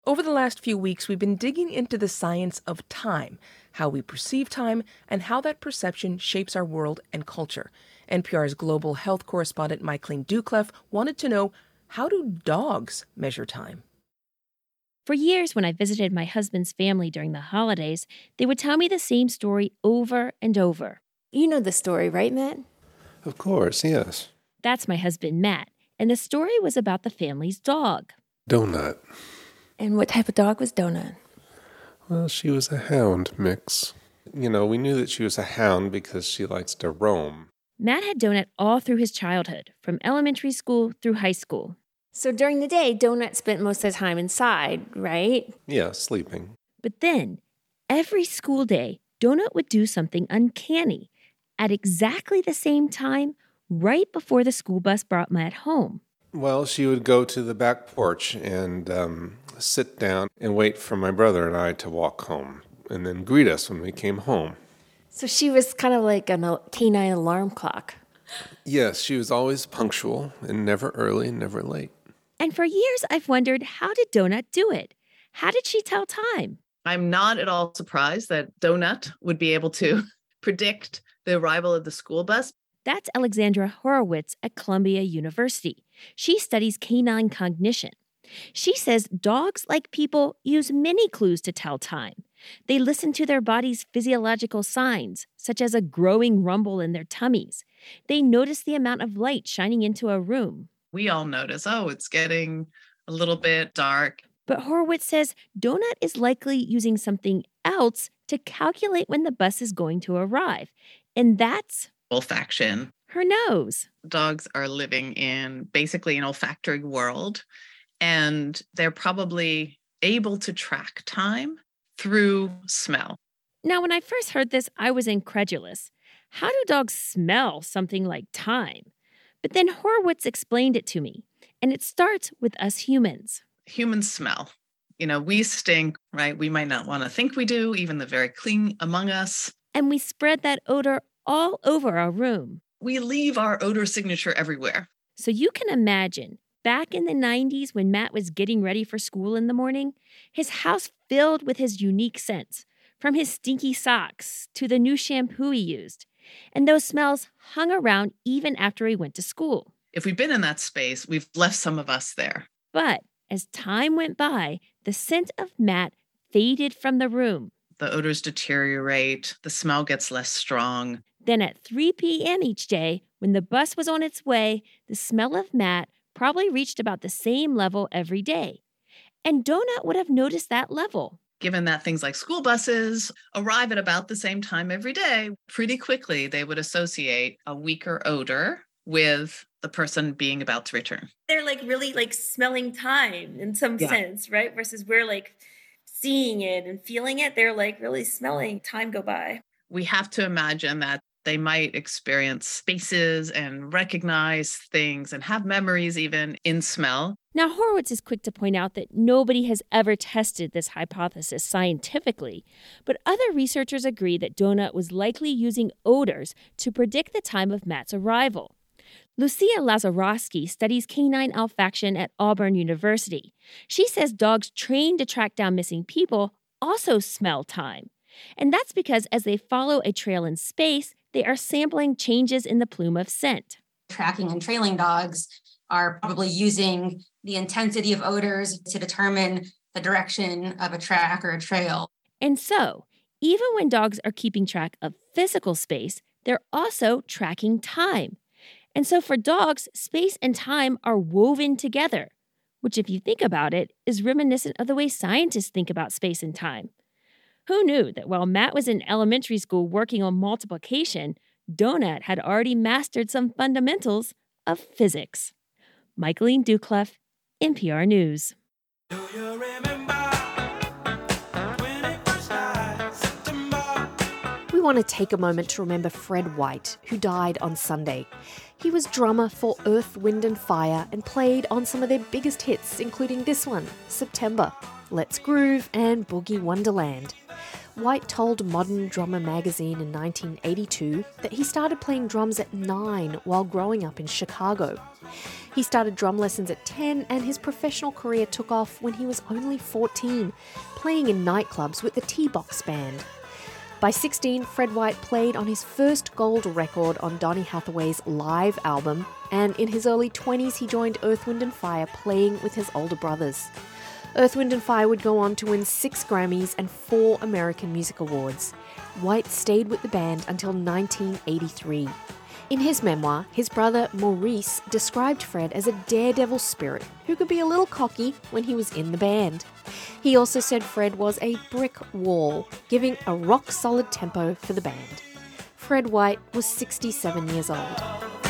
Over the last few weeks, we've been digging into the science of time, how we perceive time, and how that perception shapes our world and culture. NPR's global health correspondent Micheline Doucleff wanted to know, how do dogs measure time? For years, when I visited my husband's family during the holidays, they would tell me the same story over and over. You know the story, right, Matt? Of course, yes. That's my husband, Matt, and the story was about the family's dog. Donut. And what type of dog was Donut? Well, she was a hound mix. We knew that she was a hound because she likes to roam. Matt had Donut all through his childhood, from elementary school through high school. So during the day, Donut spent most of the time inside, right? Yeah, sleeping. But then, every school day, Donut would do something uncanny at exactly the same time, right before the school bus brought Matt home. Well, she would go to the back porch and sit down and wait for my brother and I to walk home, and then greet us when we came home. So she was kind of like a canine alarm clock. Yes, she was always punctual and never early, never late. And for years, I've wondered, how did Donut do it? How did she tell time? I'm not at all surprised that Donut would be able to predict the arrival of the school bus. That's Alexandra Horowitz at Columbia University. She studies canine cognition. She says dogs, like people, use many clues to tell time. They listen to their body's physiological signs, such as a growing rumble in their tummies. They notice the amount of light shining into a room. We all notice, it's getting a little bit dark. But Horowitz says Donut is likely using something else to calculate when the bus is going to arrive. And that's Olfaction. her nose. Dogs are living in basically an olfactory world, and they're probably able to track time through smell. Now, when I first heard this, I was incredulous. How do dogs smell something like time? But then Horowitz explained it to me, and it starts with us humans. Humans smell. We stink, right? We might not want to think we do, even the very clean among us. And we spread that odor all over our room. We leave our odor signature everywhere. So you can imagine, back in the 90s when Matt was getting ready for school in the morning, his house filled with his unique scents, from his stinky socks to the new shampoo he used. And those smells hung around even after he went to school. If we've been in that space, we've left some of us there. But as time went by, the scent of Matt faded from the room. The odors deteriorate, the smell gets less strong. Then at 3 p.m. each day, when the bus was on its way, the smell of Matt probably reached about the same level every day. And Donut would have noticed that level. Given that things like school buses arrive at about the same time every day, pretty quickly they would associate a weaker odor with the person being about to return. They're really smelling time in some sense, right? Versus we're seeing it and feeling it. They're really smelling time go by. We have to imagine that they might experience spaces and recognize things and have memories even in smell. Now, Horowitz is quick to point out that nobody has ever tested this hypothesis scientifically, but other researchers agree that Donut was likely using odors to predict the time of Matt's arrival. Lucia Lazarowski studies canine olfaction at Auburn University. She says dogs trained to track down missing people also smell time. And that's because as they follow a trail in space, they are sampling changes in the plume of scent. Tracking and trailing dogs are probably using the intensity of odors to determine the direction of a track or a trail. And so, even when dogs are keeping track of physical space, they're also tracking time. And so for dogs, space and time are woven together, which if you think about it, is reminiscent of the way scientists think about space and time. Who knew that while Matt was in elementary school working on multiplication, Donut had already mastered some fundamentals of physics? Micheline Doucleff, NPR News. We want to take a moment to remember Fred White, who died on Sunday. He was drummer for Earth, Wind and Fire and played on some of their biggest hits, including this one, September, Let's Groove and Boogie Wonderland. White told Modern Drummer magazine in 1982 that he started playing drums at 9 while growing up in Chicago. He started drum lessons at 10 and his professional career took off when he was only 14, playing in nightclubs with the T-Box Band. By 16, Fred White played on his first gold record on Donny Hathaway's Live album, and in his early 20s he joined Earth, Wind & Fire playing with his older brothers. Earth, Wind & Fire would go on to win 6 Grammys and 4 American Music Awards. White stayed with the band until 1983. In his memoir, his brother Maurice described Fred as a daredevil spirit who could be a little cocky when he was in the band. He also said Fred was a brick wall, giving a rock-solid tempo for the band. Fred White was 67 years old.